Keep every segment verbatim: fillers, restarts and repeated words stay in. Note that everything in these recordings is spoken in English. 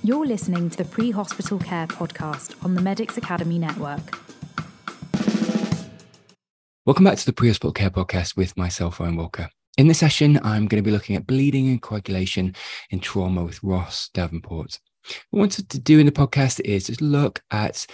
You're listening to the Pre-Hospital Care podcast on the Medics Academy Network. Welcome back to the Pre-Hospital Care podcast with myself, Owen Walker. In this session, I'm going to be looking at bleeding and coagulation in trauma with Ross Davenport. What I wanted to do in the podcast is just look at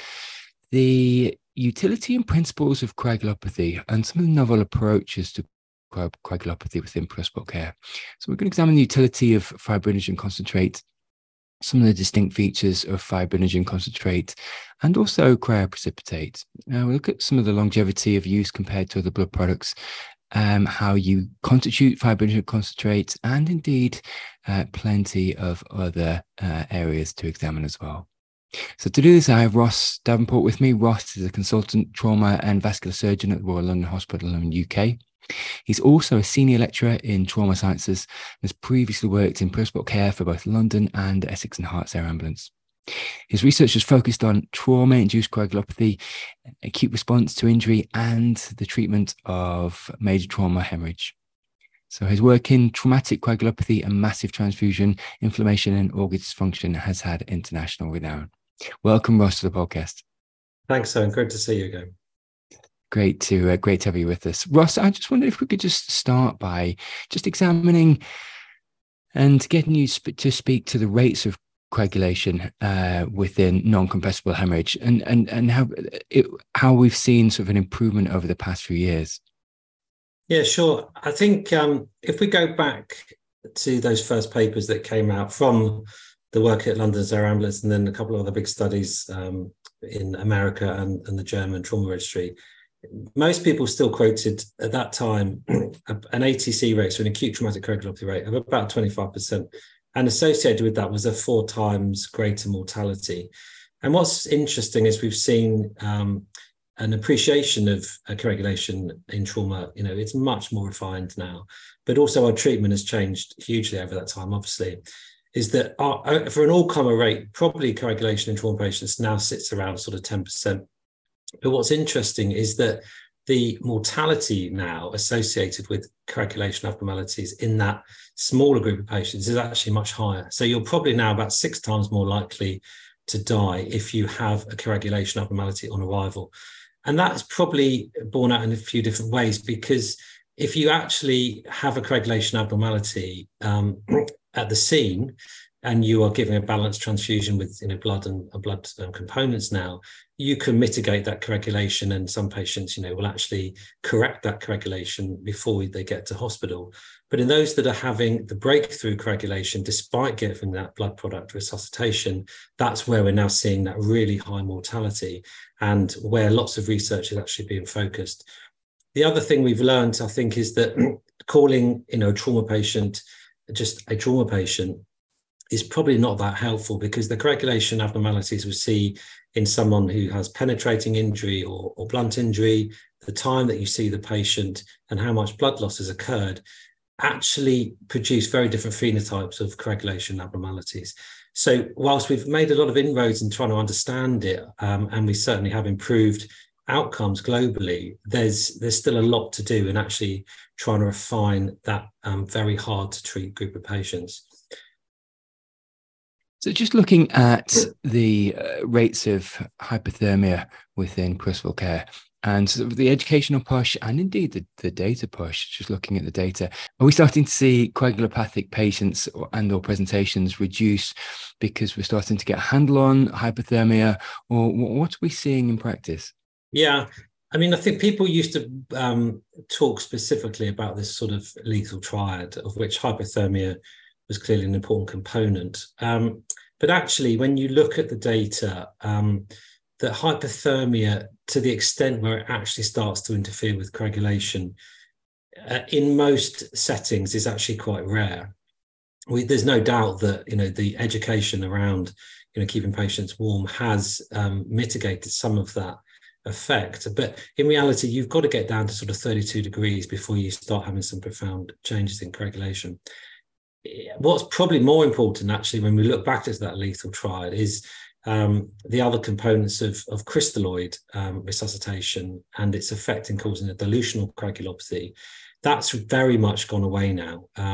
the utility and principles of coagulopathy and some of the novel approaches to coagulopathy within pre-hospital care. So we're going to examine the utility of fibrinogen concentrate, some of the distinct features of fibrinogen concentrate, and also cryoprecipitate. Now we'll look at some of the longevity of use compared to other blood products, um, how you constitute fibrinogen concentrate, and indeed uh, plenty of other uh, areas to examine as well. So to do this, I have Ross Davenport with me. Ross is a consultant trauma and vascular surgeon at Royal London Hospital in the U K. He's also a senior lecturer in trauma sciences and has previously worked in pre-hospital care for both London and Essex and Herts Air Ambulance. His research has focused on trauma-induced coagulopathy, acute response to injury, and the treatment of major trauma hemorrhage. So his work in traumatic coagulopathy and massive transfusion, inflammation, and organ dysfunction has had international renown. Welcome, Ross, to the podcast. Thanks, Owen. Great to see you again. Great to uh, great to have you with us, Ross. I just wondered if we could just start by just examining and getting you sp- to speak to the rates of coagulation uh, within non-compressible hemorrhage, and and and how it, how we've seen sort of an improvement over the past few years. Yeah, sure. I think um, if we go back to those first papers that came out from the work at London's Air Ambulance, and then a couple of other big studies um, in America and, and the German Trauma Registry. Most people still quoted at that time an A T C rate, so an acute traumatic coagulopathy rate of about twenty-five percent. And associated with that was a four times greater mortality. And what's interesting is we've seen um, an appreciation of uh, coagulation in trauma. You know, it's much more refined now, but also our treatment has changed hugely over that time, obviously. Is that our, for an all-comer rate, probably coagulation in trauma patients now sits around sort of ten percent. But what's interesting is that the mortality now associated with coagulation abnormalities in that smaller group of patients is actually much higher. So you're probably now about six times more likely to die if you have a coagulation abnormality on arrival. And that's probably borne out in a few different ways, because if you actually have a coagulation abnormality um, at the scene, and you are giving a balanced transfusion with you know, blood and uh, blood um, components now, you can mitigate that coagulation, and some patients you know, will actually correct that coagulation before they get to hospital. But in those that are having the breakthrough coagulation, despite getting that blood product resuscitation, that's where we're now seeing that really high mortality, and where lots of research is actually being focused. The other thing we've learned, I think, is that calling you know, a trauma patient just a trauma patient is probably not that helpful, because the coagulation abnormalities we see in someone who has penetrating injury or, or blunt injury, the time that you see the patient and how much blood loss has occurred actually produce very different phenotypes of coagulation abnormalities. So whilst we've made a lot of inroads in trying to understand it, um, and we certainly have improved outcomes globally, there's there's still a lot to do in actually trying to refine that um, very hard to treat group of patients. So just looking at the uh, rates of hypothermia within pre-hospital care and sort of the educational push and indeed the, the data push, just looking at the data, are we starting to see coagulopathic patients or, and or presentations reduce because we're starting to get a handle on hypothermia, or what are we seeing in practice? Yeah, I mean, I think people used to um, talk specifically about this sort of lethal triad, of which hypothermia was clearly an important component. Um, but actually, when you look at the data, um, that hypothermia, to the extent where it actually starts to interfere with coagulation, uh, in most settings is actually quite rare. We, there's no doubt that you know the education around you know keeping patients warm has um, mitigated some of that effect, but in reality, you've got to get down to sort of thirty-two degrees before you start having some profound changes in coagulation. What's probably more important, actually, when we look back at that lethal triad, is um, the other components of, of crystalloid um, resuscitation and its effect in causing a dilutional coagulopathy. That's very much gone away now. Um,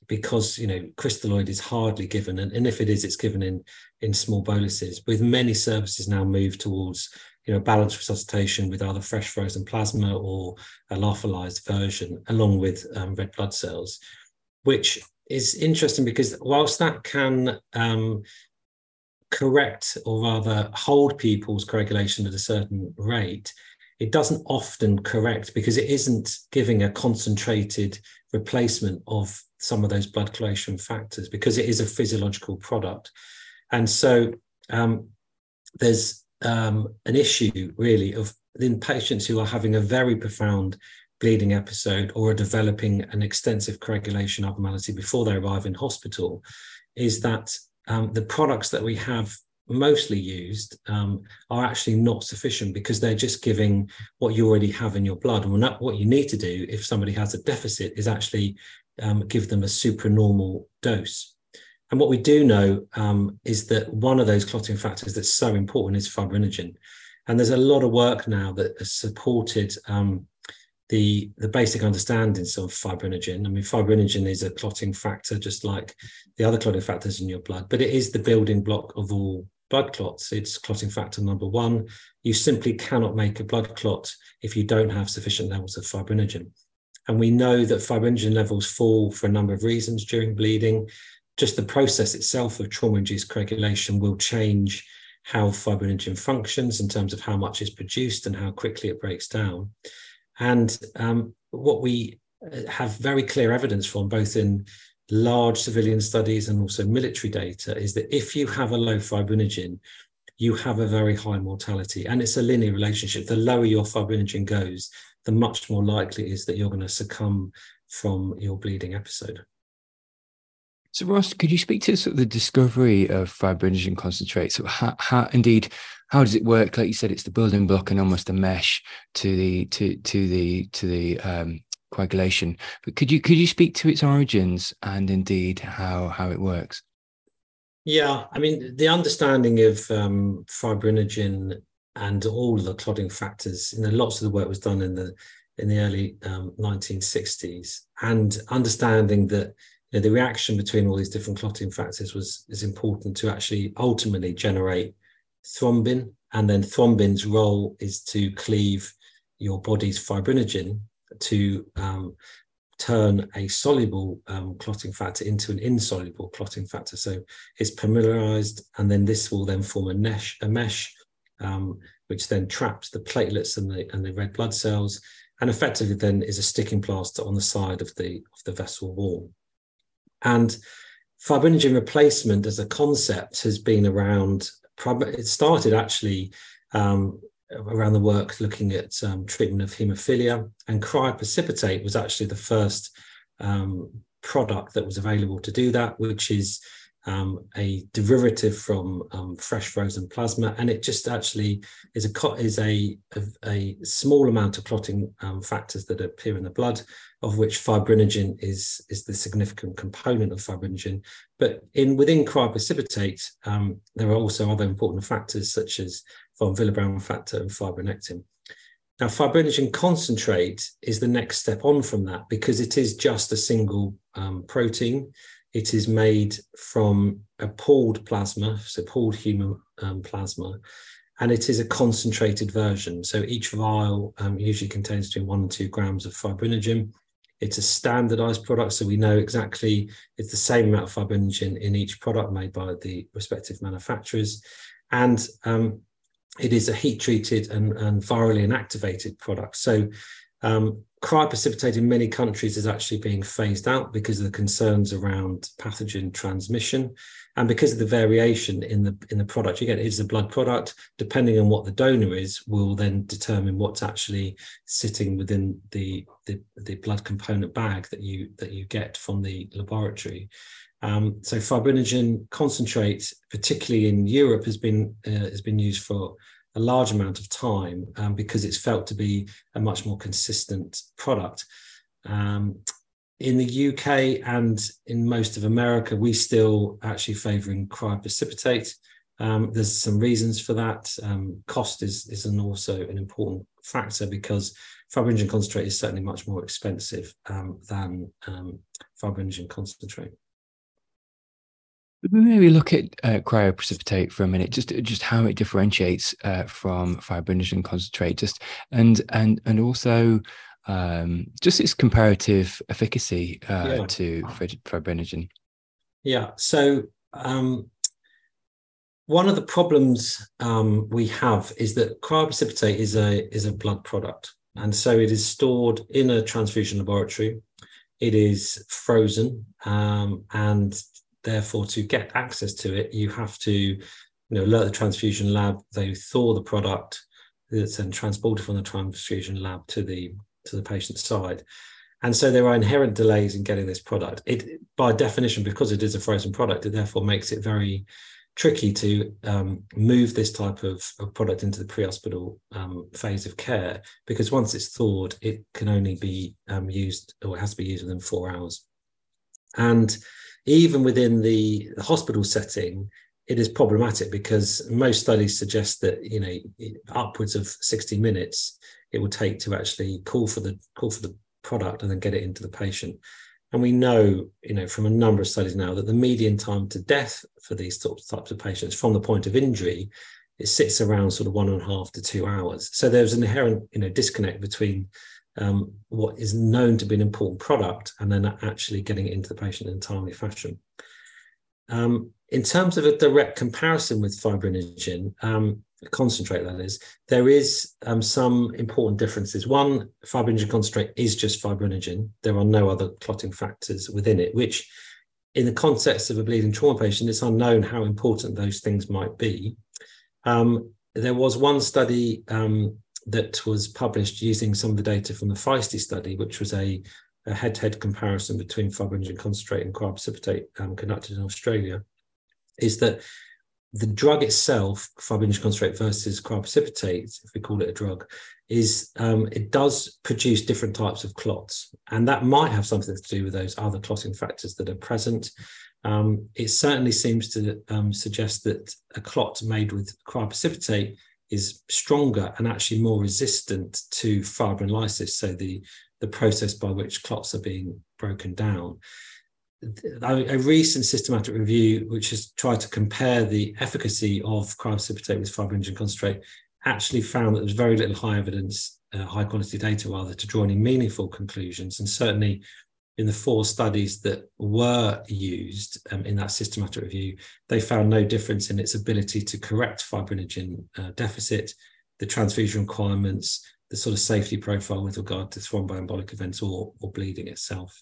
because, you know, crystalloid is hardly given, and, and if it is, it's given in in small boluses. With many services now moved towards, you know, balanced resuscitation with either fresh frozen plasma or a lyophilized version, along with um, red blood cells, which is interesting because whilst that can um, correct, or rather hold people's coagulation at a certain rate, it doesn't often correct because it isn't giving a concentrated replacement of some of those blood coagulation factors, because it is a physiological product. And so um, there's um, an issue really of in patients who are having a very profound bleeding episode or are developing an extensive coagulation abnormality before they arrive in hospital, is that um, the products that we have mostly used um, are actually not sufficient, because they're just giving what you already have in your blood. And not, what you need to do if somebody has a deficit is actually um, give them a supranormal dose. And what we do know um, is that one of those clotting factors that's so important is fibrinogen. And there's a lot of work now that has supported um, the, the basic understandings of fibrinogen. I mean, fibrinogen is a clotting factor, just like the other clotting factors in your blood, but it is the building block of all blood clots. It's clotting factor number one. You simply cannot make a blood clot if you don't have sufficient levels of fibrinogen. And we know that fibrinogen levels fall for a number of reasons during bleeding. Just the process itself of trauma-induced coagulation will change how fibrinogen functions in terms of how much is produced and how quickly it breaks down. And um, what we have very clear evidence from, both in large civilian studies and also military data, is that if you have a low fibrinogen, you have a very high mortality. And it's a linear relationship. The lower your fibrinogen goes, the much more likely it is that you're going to succumb from your bleeding episode. So Ross, could you speak to sort of the discovery of fibrinogen concentrate? So how, how indeed, how does it work? Like you said, it's the building block and almost a mesh to the to to the to the um, coagulation. But could you could you speak to its origins and indeed how how it works? Yeah, I mean, the understanding of um, fibrinogen and all of the clotting factors, you know, lots of the work was done in the in the early um, nineteen sixties, and understanding that, you know, the reaction between all these different clotting factors was is important to actually ultimately generate thrombin, and then thrombin's role is to cleave your body's fibrinogen to um, turn a soluble um, clotting factor into an insoluble clotting factor. So it's polymerized, and then this will then form a mesh, a mesh um, which then traps the platelets and the and the red blood cells, and effectively then is a sticking plaster on the side of the of the vessel wall. And fibrinogen replacement as a concept has been around. It started actually um, around the work looking at um, treatment of haemophilia, and cryoprecipitate was actually the first um, product that was available to do that, which is um, a derivative from um, fresh frozen plasma, and it just actually is a is a a, a small amount of clotting um, factors that appear in the blood, of which fibrinogen is is the significant component of fibrinogen. But in within cryoprecipitate, um, there are also other important factors such as von Willebrand factor and fibronectin. Now, fibrinogen concentrate is the next step on from that, because it is just a single um, protein. It is made from a pooled plasma, so pooled human um, plasma, and it is a concentrated version. So each vial um, usually contains between one and two grams of fibrinogen. It's a standardized product, so we know exactly it's the same amount of fibrinogen in each product made by the respective manufacturers. And um, it is a heat-treated and, and virally inactivated product. So um, cryoprecipitate in many countries is actually being phased out because of the concerns around pathogen transmission, and because of the variation in the in the product. Again, it's a blood product. Depending on what the donor is, will then determine what's actually sitting within the the, the blood component bag that you that you get from the laboratory. Um, so fibrinogen concentrate, particularly in Europe, has been uh, has been used for a large amount of time um, because it's felt to be a much more consistent product. Um, in the U K and in most of America, we still actually favouring cryoprecipitate. Um, there's some reasons for that. Um, cost is, is an also an important factor because fibrinogen concentrate is certainly much more expensive um, than um, fibrinogen concentrate. Maybe look at uh, cryoprecipitate for a minute, just just how it differentiates uh, from fibrinogen concentrate, just and and and also um, just its comparative efficacy uh, yeah. to fibrinogen. Yeah. So um, one of the problems um, we have is that cryoprecipitate is a is a blood product, and so it is stored in a transfusion laboratory. It is frozen, um, and therefore, to get access to it, you have to, you know, alert the transfusion lab. They thaw the product that's then transported from the transfusion lab to the to the patient's side, and so there are inherent delays in getting this product. It, by definition, because it is a frozen product, it therefore makes it very tricky to um, move this type of, of product into the pre-hospital um, phase of care, because once it's thawed, it can only be um, used, or it has to be used within four hours, and even within the hospital setting, it is problematic because most studies suggest that, you know, upwards of sixty minutes it will take to actually call for the call for the product and then get it into the patient. And we know, you know, from a number of studies now that the median time to death for these types of patients from the point of injury, it sits around sort of one and a half to two hours. So there's an inherent, you know, disconnect between Um, what is known to be an important product and then actually getting it into the patient in a timely fashion. Um, in terms of a direct comparison with fibrinogen, um, concentrate that is, there is um, some important differences. One, fibrinogen concentrate is just fibrinogen. There are no other clotting factors within it, which in the context of a bleeding trauma patient, it's unknown how important those things might be. Um, there was one study um, that was published using some of the data from the FEISTY study, which was a, a head-to-head comparison between fibrinogen concentrate and cryoprecipitate um, conducted in Australia, is that the drug itself, fibrinogen concentrate versus cryoprecipitate, if we call it a drug, is um, it does produce different types of clots, and that might have something to do with those other clotting factors that are present. Um, it certainly seems to um, suggest that a clot made with cryoprecipitate is stronger and actually more resistant to fibrinolysis, so the, the process by which clots are being broken down. A, a recent systematic review, which has tried to compare the efficacy of cryoprecipitate with fibrinogen concentrate, actually found that there's very little high evidence, uh, high quality data rather, to draw any meaningful conclusions. And certainly in the four studies that were used um, in that systematic review, they found no difference in its ability to correct fibrinogen uh, deficit, the transfusion requirements, the sort of safety profile with regard to thromboembolic events or, or bleeding itself.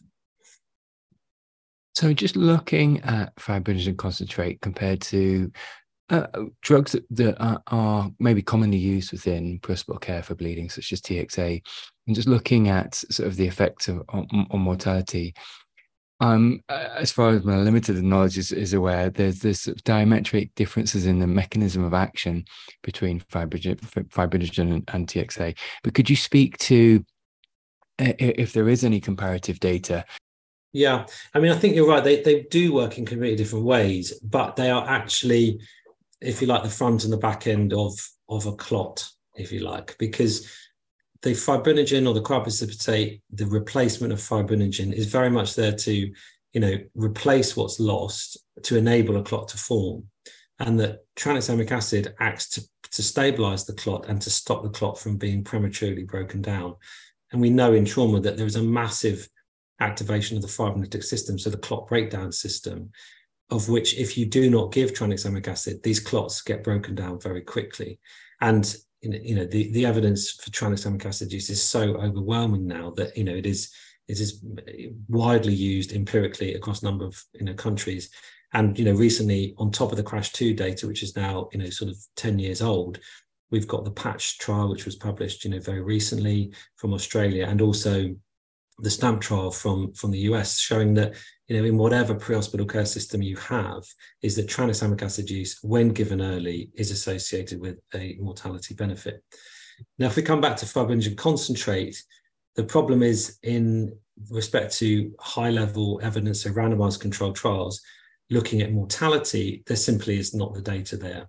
So just looking at fibrinogen concentrate compared to uh, drugs that, that are, are maybe commonly used within pre-hospital care for bleeding, such as T X A, and just looking at sort of the effects of, on, on mortality, um, as far as my limited knowledge is, is aware, there's this sort of diametric differences in the mechanism of action between fibrinogen, fibrinogen and, and T X A. But could you speak to uh, if there is any comparative data? Yeah, I mean, I think you're right. They they do work in completely different ways, but they are actually, if you like, the front and the back end of of a clot, if you like, because the fibrinogen or the cryoprecipitate, the replacement of fibrinogen, is very much there to, you know, replace what's lost to enable a clot to form, and that tranexamic acid acts to to stabilize the clot and to stop the clot from being prematurely broken down. And we know in trauma that there is a massive activation of the fibrinolytic system, so the clot breakdown system, of which if you do not give tranexamic acid, these clots get broken down very quickly. And you know, the, the evidence for tranexamic acid use is so overwhelming now that, you know, it is it is widely used empirically across a number of, you know, countries. And, you know, recently, on top of the CRASH two data, which is now, you know, sort of ten years old, we've got the PATCH trial, which was published, you know, very recently from Australia, and also the STAMP trial from, from the U S, showing that, you know, in whatever pre-hospital care system you have, is that tranexamic acid use, when given early, is associated with a mortality benefit. Now, if we come back to fibrinogen concentrate, the problem is, in respect to high-level evidence of randomized controlled trials, looking at mortality, there simply is not the data there.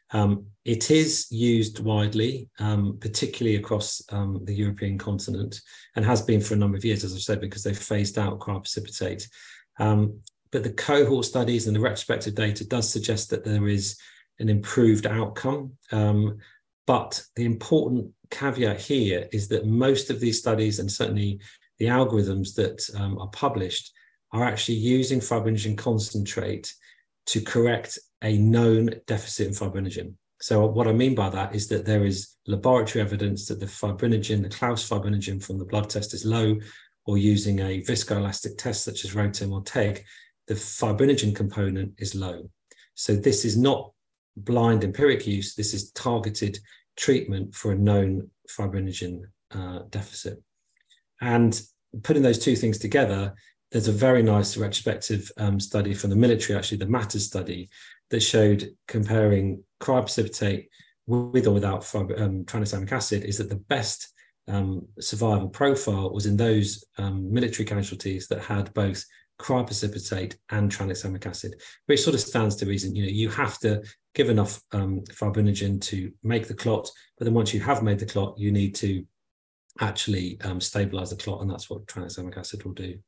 Um, it is used widely, um, particularly across um, the European continent, and has been for a number of years, as I've said, because they've phased out cryoprecipitate. Um, but the cohort studies and the retrospective data does suggest that there is an improved outcome. Um, but the important caveat here is that most of these studies, and certainly the algorithms that um, are published, are actually using fibrinogen concentrate to correct a known deficit in fibrinogen. So what I mean by that is that there is laboratory evidence that the fibrinogen, the Klaus fibrinogen from the blood test is low, or using a viscoelastic test such as Rotem or T E G, the fibrinogen component is low. So this is not blind empiric use, this is targeted treatment for a known fibrinogen uh, deficit. And putting those two things together, there's a very nice retrospective um, study from the military, actually the MATTERS study, that showed comparing cryoprecipitate with or without um, tranexamic acid, is that the best um, survival profile was in those um, military casualties that had both cryoprecipitate and tranexamic acid, which sort of stands to reason. You know, you have to give enough um, fibrinogen to make the clot, but then once you have made the clot, you need to actually um, stabilize the clot, and that's what tranexamic acid will do.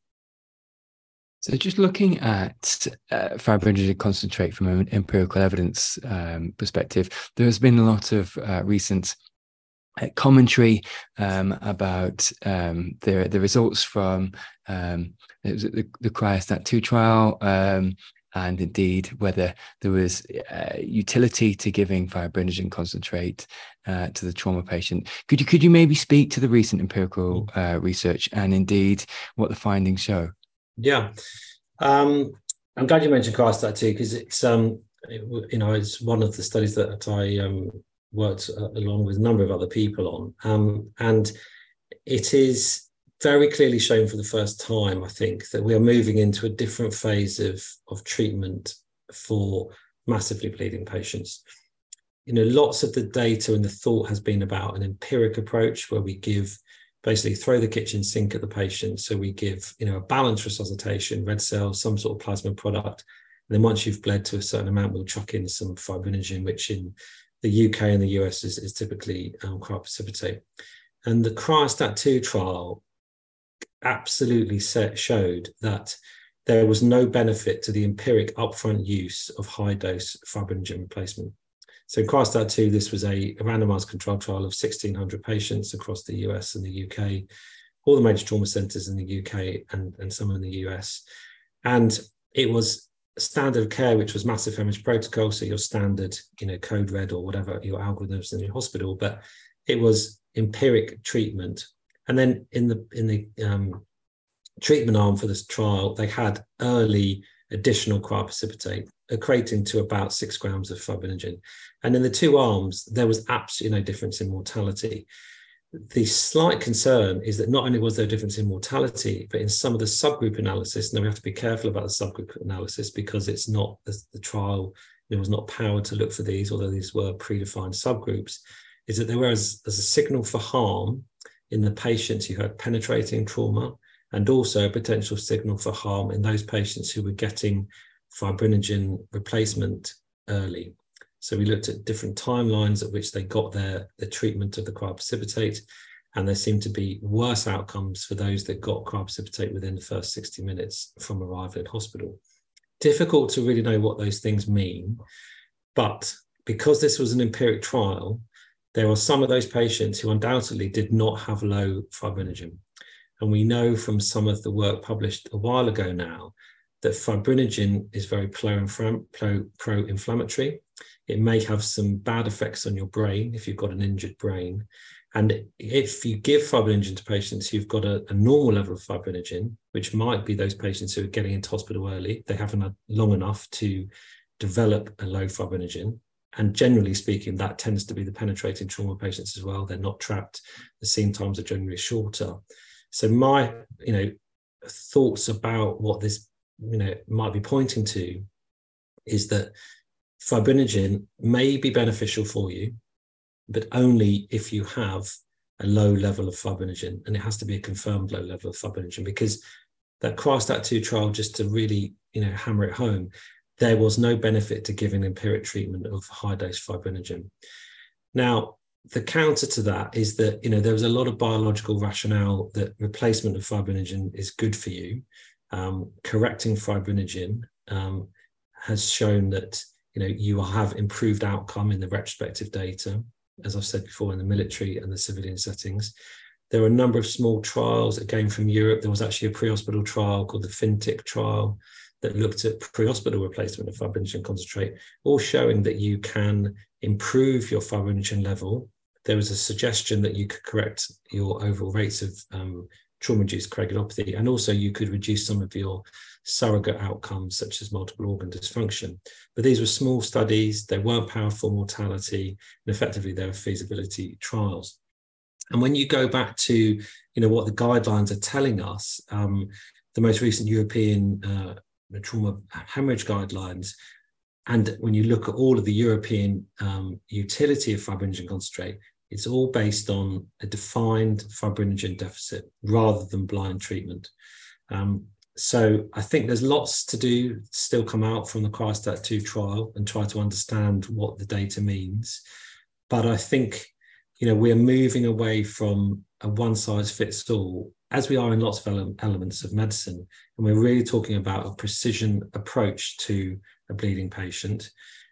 So just looking at uh, fibrinogen concentrate from an empirical evidence um, perspective, there's been a lot of uh, recent uh, commentary um, about um, the, the results from um, it was the, the CRYOSTAT two trial, um, and indeed whether there was uh, utility to giving fibrinogen concentrate uh, to the trauma patient. Could you, could you maybe speak to the recent empirical uh, research and indeed what the findings show? Yeah, um, I'm glad you mentioned CRYOSTAT too, because it's um, it, you know it's one of the studies that I um, worked uh, along with a number of other people on, um, and it is very clearly shown for the first time, I think, that we are moving into a different phase of of treatment for massively bleeding patients. You know, lots of the data and the thought has been about an empiric approach where we give basically throw the kitchen sink at the patient. So we give, you know, a balanced resuscitation, red cells, some sort of plasma product. And then once you've bled to a certain amount, we'll chuck in some fibrinogen, which in the U K and the U S is, is typically um, cryoprecipitate. And the CRYOSTAT two trial absolutely set, showed that there was no benefit to the empiric upfront use of high dose fibrinogen replacement. So in CRYOSTAT two, this was a, a randomized controlled trial of sixteen hundred patients across the U S and the U K, all the major trauma centers in the U K and, and some in the U S. And it was standard of care, which was massive hemorrhage protocol. So your standard, you know, code red or whatever, your algorithms in your hospital, but it was empiric treatment. And then in the, in the um, treatment arm for this trial, they had early additional cryoprecipitate, equating to about six grams of fibrinogen. And in the two arms, there was absolutely no difference in mortality. The slight concern is that not only was there a difference in mortality, but in some of the subgroup analysis, now we have to be careful about the subgroup analysis because it's not the, the trial, it was not powered to look for these, although these were predefined subgroups, is that there was as a signal for harm in the patients who had penetrating trauma, and also a potential signal for harm in those patients who were getting fibrinogen replacement early. So we looked at different timelines at which they got their, their treatment of the cryoprecipitate, and there seemed to be worse outcomes for those that got cryoprecipitate within the first sixty minutes from arrival in hospital. Difficult to really know what those things mean, but because this was an empiric trial, there are some of those patients who undoubtedly did not have low fibrinogen. And we know from some of the work published a while ago now that fibrinogen is very pro-inflammatory. It may have some bad effects on your brain if you've got an injured brain. And if you give fibrinogen to patients who've got a, a normal level of fibrinogen, which might be those patients who are getting into hospital early, they haven't had long enough to develop a low fibrinogen. And generally speaking, that tends to be the penetrating trauma patients as well. They're not trapped. The scene times are generally shorter. So my, you know, thoughts about what this, you know, might be pointing to is that fibrinogen may be beneficial for you, but only if you have a low level of fibrinogen, and it has to be a confirmed low level of fibrinogen, because that CRYOSTAT two trial, just to really, you know, hammer it home, there was no benefit to giving empiric treatment of high-dose fibrinogen. Now, the counter to that is that, you know, there was a lot of biological rationale that replacement of fibrinogen is good for you. Um, correcting fibrinogen um, has shown that, you know, you will have improved outcome in the retrospective data, as I've said before, in the military and the civilian settings. There were a number of small trials, again from Europe. There was actually a pre-hospital trial called the FinTIC trial that looked at pre-hospital replacement of fibrinogen concentrate, all showing that you can improve your fibrinogen level. There was a suggestion that you could correct your overall rates of um, trauma-induced coagulopathy, and also you could reduce some of your surrogate outcomes, such as multiple organ dysfunction. But these were small studies, they weren't powered for mortality, and effectively they were feasibility trials. And when you go back to, you know, what the guidelines are telling us, um, the most recent European uh, trauma hemorrhage guidelines, and when you look at all of the European um, utility of fibrinogen concentrate, it's all based on a defined fibrinogen deficit rather than blind treatment. Um, so I think there's lots to do, still come out from the CRYOSTAT two trial and try to understand what the data means. But I think, you know, we're moving away from a one size fits all, as we are in lots of ele- elements of medicine. And we're really talking about a precision approach to a bleeding patient.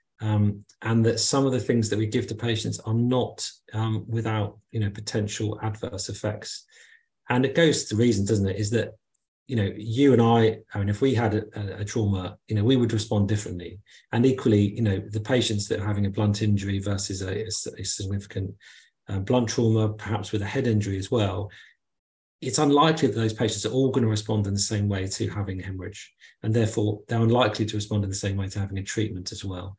Um, and that some of the things that we give to patients are not um, without, you know, potential adverse effects. And it goes to the reason, doesn't it, is that, you know, you and I, I mean, if we had a, a trauma, you know, we would respond differently. And equally, you know, the patients that are having a blunt injury versus a, a significant uh, blunt trauma, perhaps with a head injury as well, it's unlikely that those patients are all going to respond in the same way to having a hemorrhage. And therefore, they're unlikely to respond in the same way to having a treatment as well.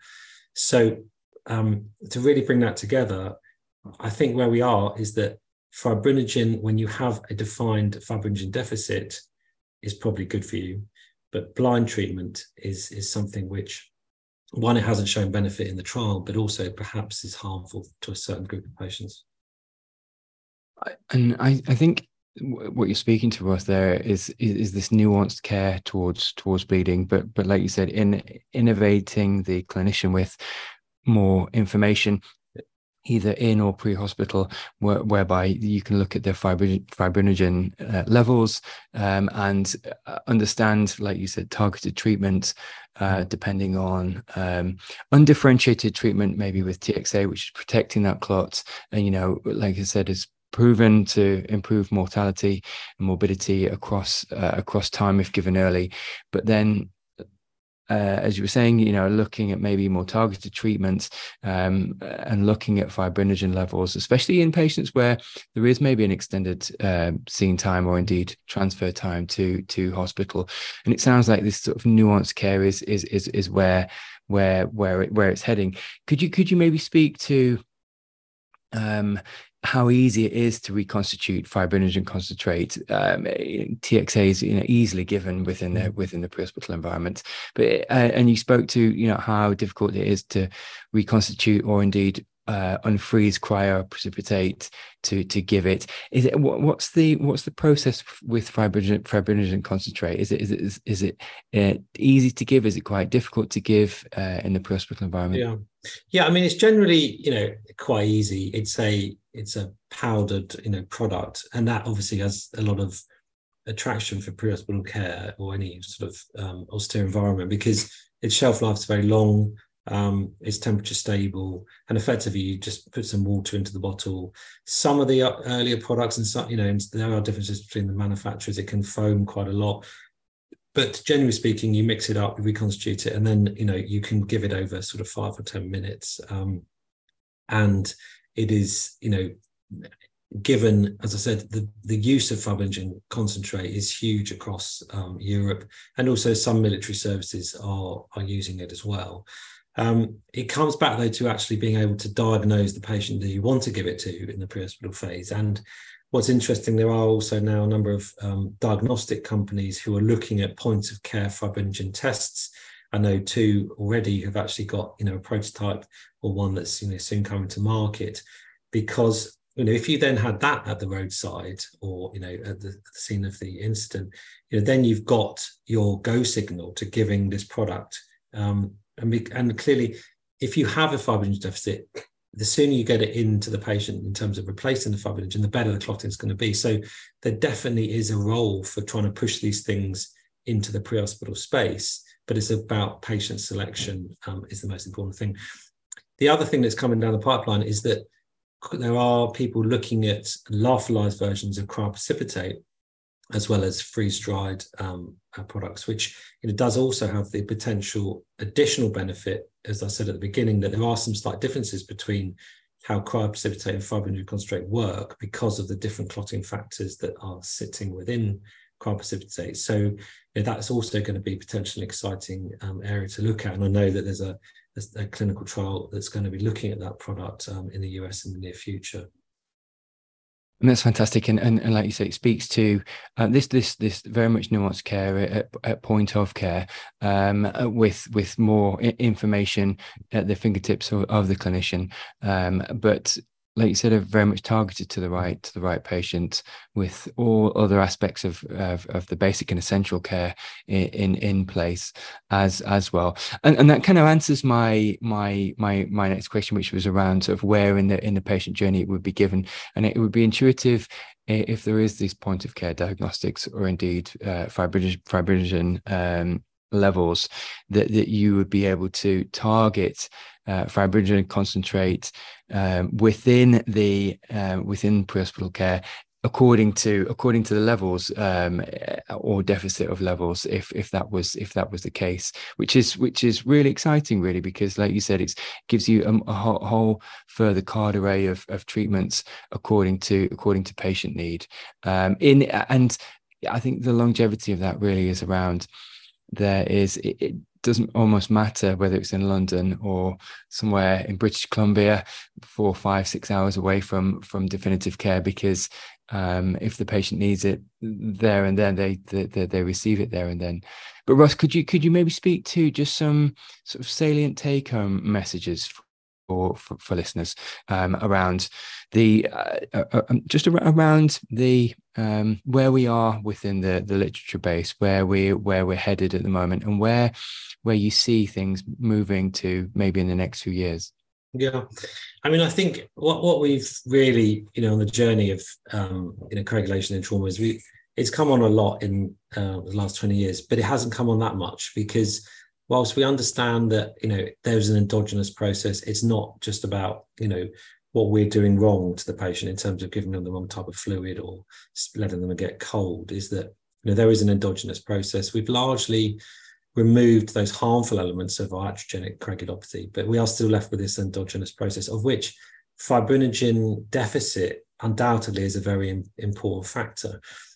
So um, to really bring that together, I think where we are is that fibrinogen, when you have a defined fibrinogen deficit, is probably good for you. But blind treatment is, is something which, one, it hasn't shown benefit in the trial, but also perhaps is harmful to a certain group of patients. And I, I think what you're speaking to us there is, is is this nuanced care towards towards bleeding, but but like you said, in innovating the clinician with more information, either in or pre-hospital, where, whereby you can look at their fibri- fibrinogen uh, levels um, and understand, like you said, targeted treatment, uh, depending on um, undifferentiated treatment, maybe with T X A, which is protecting that clot, and you know, like I said, is proven to improve mortality and morbidity across uh, across time if given early. But then, uh, as you were saying, you know, looking at maybe more targeted treatments um, and looking at fibrinogen levels, especially in patients where there is maybe an extended uh, seeing time or indeed transfer time to to hospital. And it sounds like this sort of nuanced care is is is is where where where it, where it's heading. Could you could you maybe speak to um how easy it is to reconstitute fibrinogen concentrate? um, T X A is, you know, easily given within the within the pre-hospital environment, but uh, and you spoke to, you know, how difficult it is to reconstitute or indeed uh, unfreeze, cryo, precipitate to to give it. Is it what, what's the what's the process with fibrinogen fibrinogen concentrate? Is it is it is, is it uh, easy to give? Is it quite difficult to give uh, in the pre-hospital environment? Yeah, yeah. I mean, it's generally, you know, quite easy. It's a it's a powdered, you know, product, and that obviously has a lot of attraction for pre-hospital care or any sort of um, austere environment, because its shelf life is very long. Um, it's temperature stable, and effectively you just put some water into the bottle. Some of the earlier products, and some, you know, there are differences between the manufacturers. It can foam quite a lot, but generally speaking, you mix it up, you reconstitute it, and then, you know, you can give it over sort of five or ten minutes, um, and it is, you know, given, as I said, the, the use of fibrinogen concentrate is huge across um, Europe, and also some military services are are using it as well. Um, it comes back, though, to actually being able to diagnose the patient that you want to give it to in the pre-hospital phase. And what's interesting, there are also now a number of um, diagnostic companies who are looking at points of care fibrinogen tests. I know two already have actually got, you know, a prototype, or one that's, you know, soon coming to market, because, you know, if you then had that at the roadside, or, you know, at the, the scene of the incident, you know, then you've got your go signal to giving this product Um, and, we, and clearly, if you have a fibrinogen deficit, the sooner you get it into the patient in terms of replacing the fibrinogen, the better the clotting is going to be. So there definitely is a role for trying to push these things into the pre-hospital space, but it's about patient selection um, is the most important thing. The other thing that's coming down the pipeline is that there are people looking at lyophilized versions of cryoprecipitate as well as freeze-dried um, uh, products, which you know, does also have the potential additional benefit, as I said at the beginning, that there are some slight differences between how cryoprecipitate and fibrinogen concentrate work because of the different clotting factors that are sitting within cryoprecipitate. So you know, that's also going to be potentially exciting um, area to look at. And I know that there's a, a clinical trial that's going to be looking at that product um, in the U S in the near future. And that's fantastic, and, and and like you say, it speaks to uh, this this this very much nuanced care at, at point of care, um, with with more information at the fingertips of, of the clinician, um, but like you said, are very much targeted to the right to the right patient, with all other aspects of of, of the basic and essential care in, in in place as as well. And and that kind of answers my my my my next question, which was around sort of where in the in the patient journey it would be given, and it would be intuitive if there is these point of care diagnostics or indeed uh, fibrinogen fibrinogen um, levels, that that you would be able to target uh, fibrinogen concentrate um, within the uh, within pre-hospital care according to according to the levels um, or deficit of levels, if if that was if that was the case, which is which is really exciting, really, because like you said, it gives you a, a whole, whole further card array of of treatments according to according to patient need. Um, in and I think the longevity of that really is around. There is, it, it doesn't almost matter whether it's in London or somewhere in British Columbia, four, five, six hours away from from definitive care, because um, if the patient needs it there and then, they, they they receive it there and then. But Ross, could you could you maybe speak to just some sort of salient take-home messages for for, for listeners um, around the uh, uh, just around the um, where we are within the the literature base, where we where we're headed at the moment, and where where you see things moving to maybe in the next few years? Yeah, I mean, I think what what we've really, you know, on the journey of um, you know, coagulation in trauma is we it's come on a lot in uh, the last twenty years, but it hasn't come on that much, because whilst we understand that, you know, there's an endogenous process, it's not just about, you know, what we're doing wrong to the patient in terms of giving them the wrong type of fluid or letting them get cold, is that, you know, there is an endogenous process. We've largely removed those harmful elements of our iatrogenic coagulopathy, but we are still left with this endogenous process, of which fibrinogen deficit undoubtedly is a very important factor.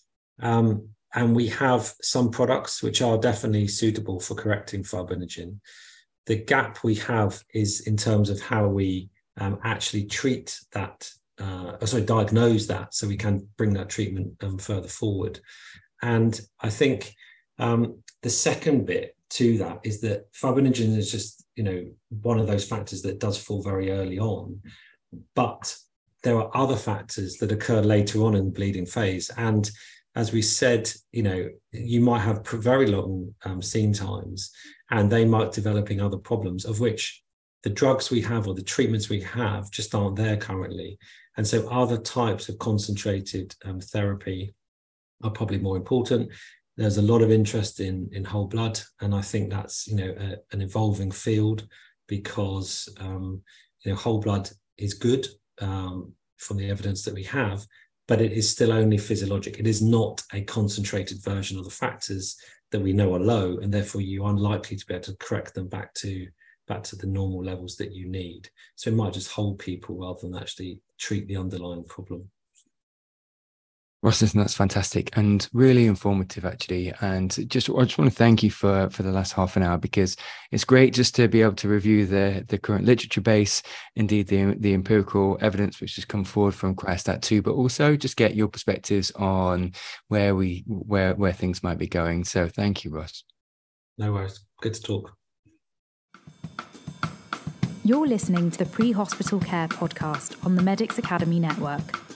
Um, and we have some products which are definitely suitable for correcting fibrinogen. The gap we have is in terms of how we um, actually treat that, uh, sorry, diagnose that, so we can bring that treatment um, further forward. And I think um, the second bit to that is that fibrinogen is just, you know, one of those factors that does fall very early on, but there are other factors that occur later on in the bleeding phase. And as we said, you know, you might have very long um, scene times, and they might be developing other problems, of which the drugs we have or the treatments we have just aren't there currently. And so other types of concentrated um, therapy are probably more important. There's a lot of interest in, in whole blood, and I think that's, you know, a, an evolving field, because, um, you know, whole blood is good um, from the evidence that we have, but it is still only physiologic. It is not a concentrated version of the factors that we know are low, and therefore you're unlikely to be able to correct them back to back to the normal levels that you need. So it might just hold people rather than actually treat the underlying problem. Ross, that's fantastic and really informative, actually. And just, I just want to thank you for, for the last half an hour, because it's great just to be able to review the, the current literature base, indeed the, the empirical evidence which has come forward from CRYOSTAT two, but also just get your perspectives on where we where where things might be going. So thank you, Ross. No worries. Good to talk. You're listening to the Pre-Hospital Care podcast on the Medics Academy Network.